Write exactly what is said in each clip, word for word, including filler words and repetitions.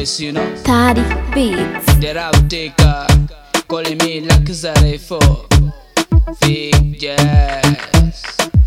voice, you know. Tari Beats. The rap taker, calling me like Zare for fake jazz.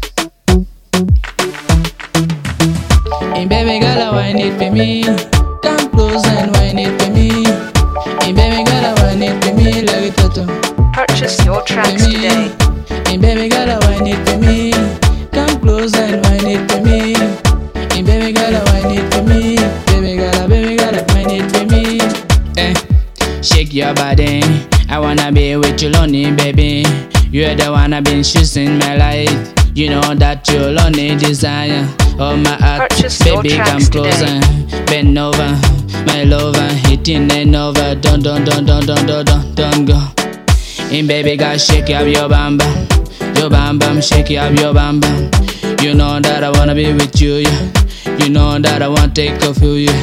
Hey baby girl, wine it for me. Come close and wine it for me. Hey baby girl, wine it for me like a tattoo. Purchase your tracks today. Hey baby girl, wine it for me. Come close and wine it for me. Hey baby girl, wine it for me. Baby girl, baby girl, wine it for me. Eh, shake your body. I wanna be with you, lonely baby. You're the one I've been choosing my life. You know that you're lonely desire. Oh my heart, Purchase your baby, come tracks closer. today. Bend over, my lover, hitting and over. Don't, don't, don't, don't, don't, don't, don't, don't go. And baby, girl, shake up your bam bam, your bam bam, shake up your bam bam. You know that I wanna be with you, yeah. You know that I wanna take off you, yeah.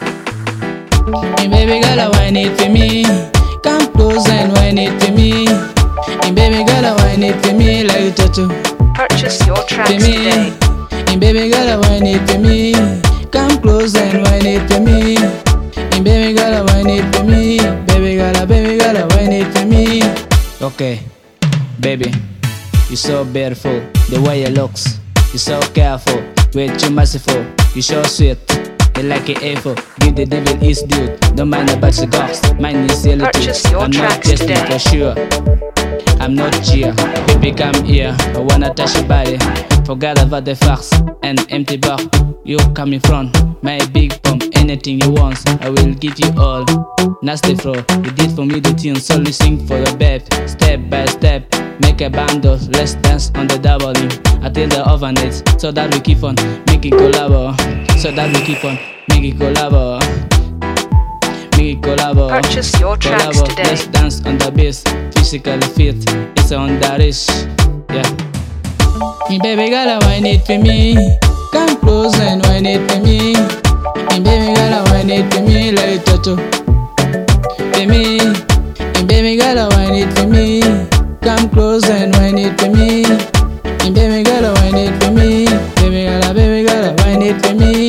And baby, girl, wine it for me. Come close and wine it for me. And baby, girl, wine it for me like a tattoo. Purchase your tracks For me, today. and baby girl, wine it for me. Come close and wine it for me. And baby girl, wine it for me. Baby girl, baby girl, wine it for me. Okay, baby, you're so beautiful. The way you looks, you're so careful. Way too merciful. You're so sweet. You like it A4. Give the devil his due. Don't mind about the ghost. Mine is yellow too. Purchase your I'm not tracks testing today. for sure. I'm not cheer, baby come here. I wanna touch your body. Forget about the facts and empty bar. You coming from my big pump. Anything you want, I will give you all. Nasty flow, you did for me the tune. So sing for the babe. Step by step, make a bundle. Let's dance on the doubling until the oven is. So that we keep on making collabo. So that we keep on making collabo. Make it collabo. Purchase your tracks Collabo. today. Let's dance on the bass. Physically fit, it's on the wrist, yeah. And baby girl, wine it for me. Come close and wine it for me. And baby girl, wine it for me like a tattoo. For me, and baby girl, wine it for me. Come close and wine it for me. And baby girl, wine it for me. Baby girl, baby girl, wine it for me.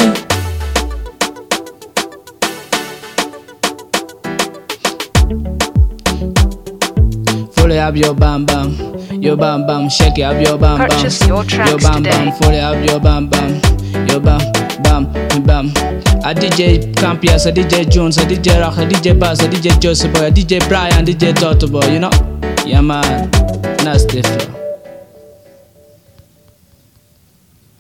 Fully up your bam bam, your bam bam, shake it up your bam bam. Purchase your tracks Your bam bam, today. fully up your bam bam, your bam bam bam. A D J Campias, a D J Jones, a D J Rock, a D J Bass, a D J Joseph, a D J Brian, D J Toto Boy, you know? Yeah man, nasty flow.